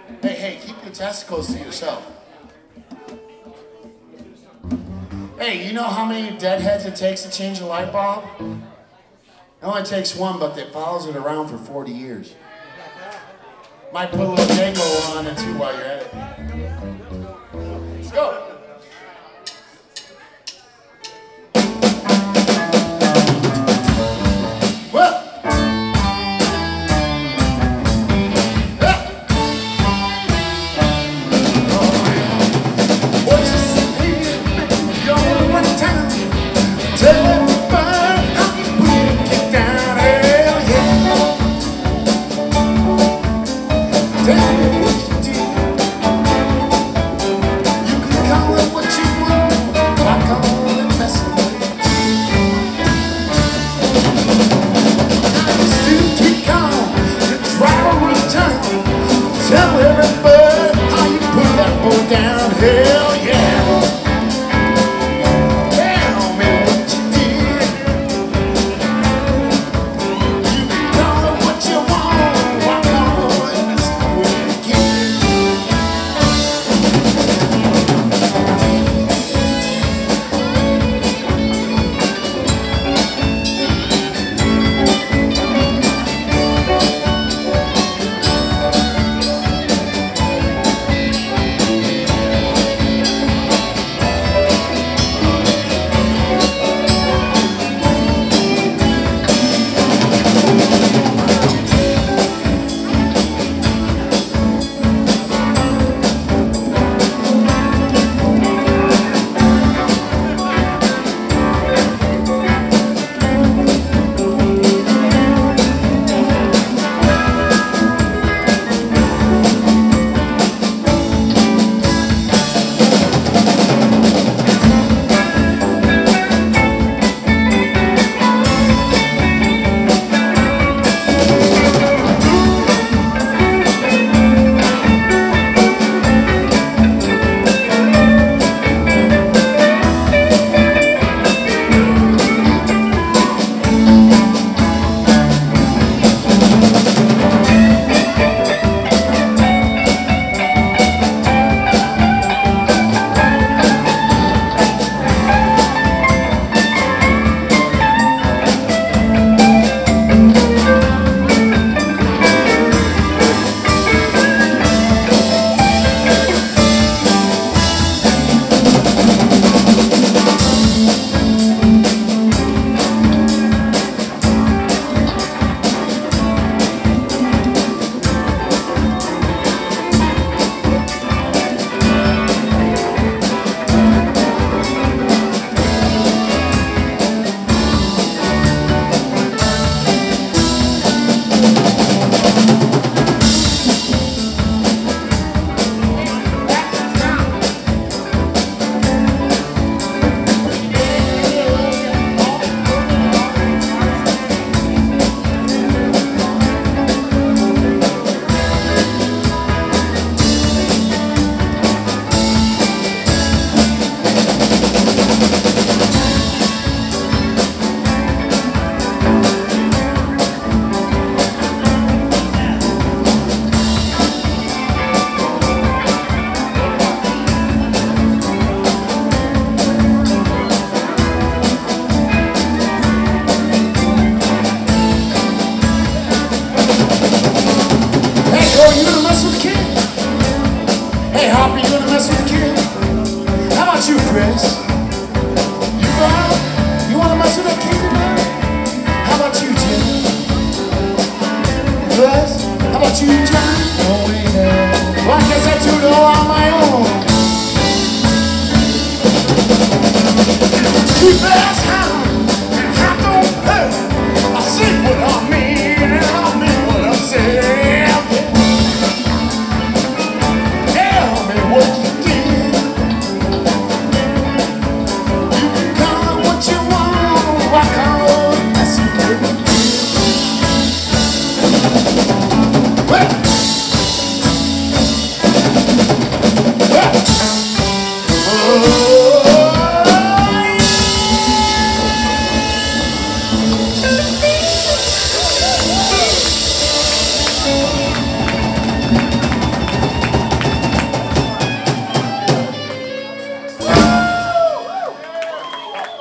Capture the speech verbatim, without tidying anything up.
Hey, hey, keep your testicles to yourself. Hey, you know how many deadheads it takes to change a light bulb? It only takes one, but it follows it around for forty years. Might put a little Dago on it too while you're at it. Let's go. Tell everybody how you put that boy down here.